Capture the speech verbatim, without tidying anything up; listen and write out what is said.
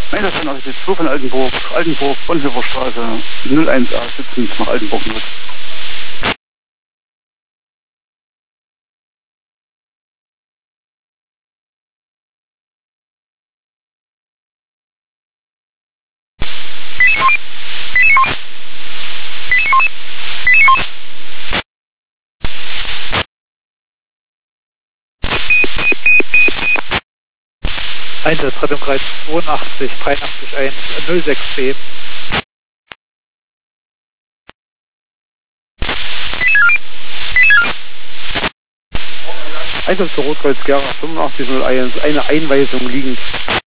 Meiner von achtzig zwei von Altenburg, Altenburg, Bonhoeffer Straße, null eins A, sitzend nach Altenburg Nord. Einsatz Rettungskreis zweiundachtzig, dreiundachtzig eins, null sechs B. Einsatz für Rotkreuz Gera fünfundachtzig null eins, eine Einweisung liegend.